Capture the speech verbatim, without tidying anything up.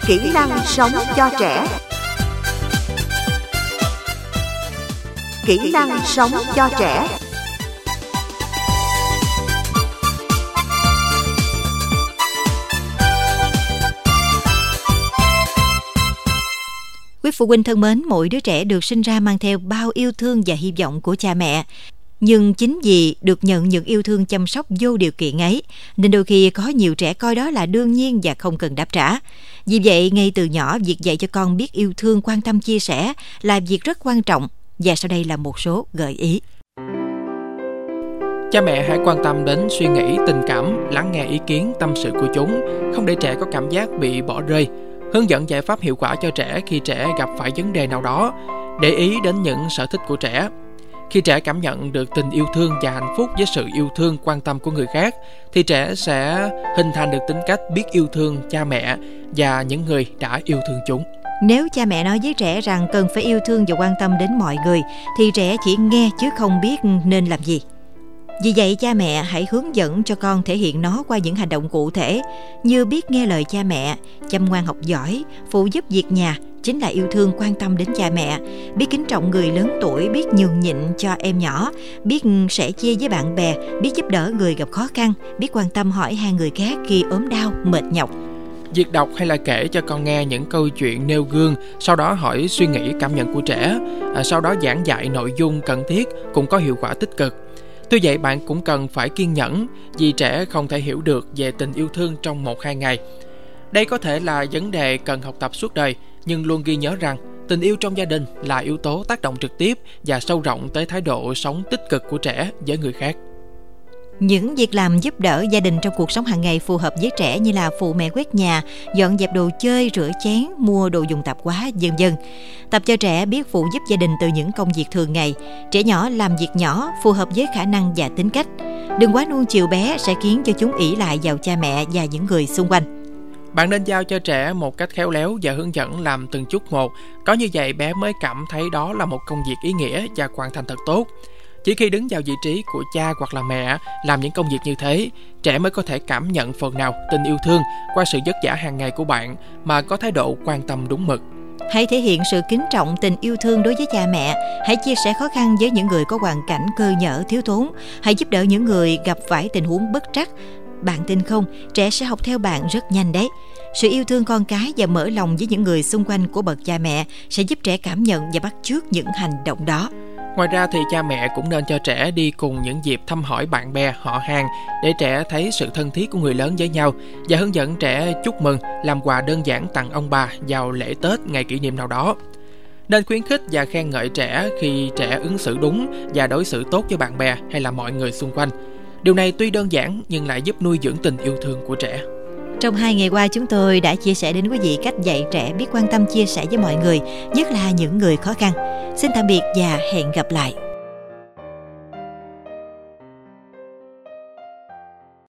Kỹ năng sống cho trẻ. Kỹ năng sống cho trẻ. Quý phụ huynh thân mến, mỗi đứa trẻ được sinh ra mang theo bao yêu thương và hy vọng của cha mẹ. Nhưng chính vì được nhận những yêu thương chăm sóc vô điều kiện ấy, nên đôi khi có nhiều trẻ coi đó là đương nhiên và không cần đáp trả. Vì vậy, ngay từ nhỏ, việc dạy cho con biết yêu thương, quan tâm, chia sẻ là việc rất quan trọng. Và sau đây là một số gợi ý. Cha mẹ hãy quan tâm đến suy nghĩ, tình cảm, lắng nghe ý kiến, tâm sự của chúng, không để trẻ có cảm giác bị bỏ rơi. Hướng dẫn giải pháp hiệu quả cho trẻ khi trẻ gặp phải vấn đề nào đó. Để ý đến những sở thích của trẻ. Khi trẻ cảm nhận được tình yêu thương và hạnh phúc với sự yêu thương, quan tâm của người khác, thì trẻ sẽ hình thành được tính cách biết yêu thương cha mẹ và những người đã yêu thương chúng. Nếu cha mẹ nói với trẻ rằng cần phải yêu thương và quan tâm đến mọi người, thì trẻ chỉ nghe chứ không biết nên làm gì. Vì vậy, cha mẹ hãy hướng dẫn cho con thể hiện nó qua những hành động cụ thể, như biết nghe lời cha mẹ, chăm ngoan học giỏi, phụ giúp việc nhà, chính là yêu thương quan tâm đến cha mẹ, biết kính trọng người lớn tuổi, biết nhường nhịn cho em nhỏ, biết sẻ chia với bạn bè, biết giúp đỡ người gặp khó khăn, biết quan tâm hỏi han người khác khi ốm đau, mệt nhọc. Việc đọc hay là kể cho con nghe những câu chuyện nêu gương, sau đó hỏi suy nghĩ cảm nhận của trẻ, à, sau đó giảng dạy nội dung cần thiết cũng có hiệu quả tích cực. Tuy vậy, bạn cũng cần phải kiên nhẫn vì trẻ không thể hiểu được về tình yêu thương trong một hai ngày. Đây có thể là vấn đề cần học tập suốt đời, nhưng luôn ghi nhớ rằng tình yêu trong gia đình là yếu tố tác động trực tiếp và sâu rộng tới thái độ sống tích cực của trẻ với người khác. Những việc làm giúp đỡ gia đình trong cuộc sống hàng ngày phù hợp với trẻ như là phụ mẹ quét nhà, dọn dẹp đồ chơi, rửa chén, mua đồ dùng tạp hóa, vân vân. Tập cho trẻ biết phụ giúp gia đình từ những công việc thường ngày. Trẻ nhỏ làm việc nhỏ phù hợp với khả năng và tính cách. Đừng quá nuông chiều bé sẽ khiến cho chúng ỷ lại vào cha mẹ và những người xung quanh. Bạn nên giao cho trẻ một cách khéo léo và hướng dẫn làm từng chút một. Có như vậy bé mới cảm thấy đó là một công việc ý nghĩa và hoàn thành thật tốt. Chỉ khi đứng vào vị trí của cha hoặc là mẹ làm những công việc như thế, trẻ mới có thể cảm nhận phần nào tình yêu thương qua sự vất vả hàng ngày của bạn mà có thái độ quan tâm đúng mực. Hãy thể hiện sự kính trọng, tình yêu thương đối với cha mẹ. Hãy chia sẻ khó khăn với những người có hoàn cảnh cơ nhỡ, thiếu thốn. Hãy giúp đỡ những người gặp phải tình huống bất trắc. Bạn tin không, trẻ sẽ học theo bạn rất nhanh đấy. Sự yêu thương con cái và mở lòng với những người xung quanh của bậc cha mẹ sẽ giúp trẻ cảm nhận và bắt chước những hành động đó. Ngoài ra thì cha mẹ cũng nên cho trẻ đi cùng những dịp thăm hỏi bạn bè, họ hàng để trẻ thấy sự thân thiết của người lớn với nhau và hướng dẫn trẻ chúc mừng, làm quà đơn giản tặng ông bà vào lễ Tết, ngày kỷ niệm nào đó. Nên khuyến khích và khen ngợi trẻ khi trẻ ứng xử đúng và đối xử tốt với bạn bè hay là mọi người xung quanh. Điều này tuy đơn giản nhưng lại giúp nuôi dưỡng tình yêu thương của trẻ. Trong hai ngày qua, chúng tôi đã chia sẻ đến quý vị cách dạy trẻ biết quan tâm, chia sẻ với mọi người, nhất là những người khó khăn. Xin tạm biệt và hẹn gặp lại.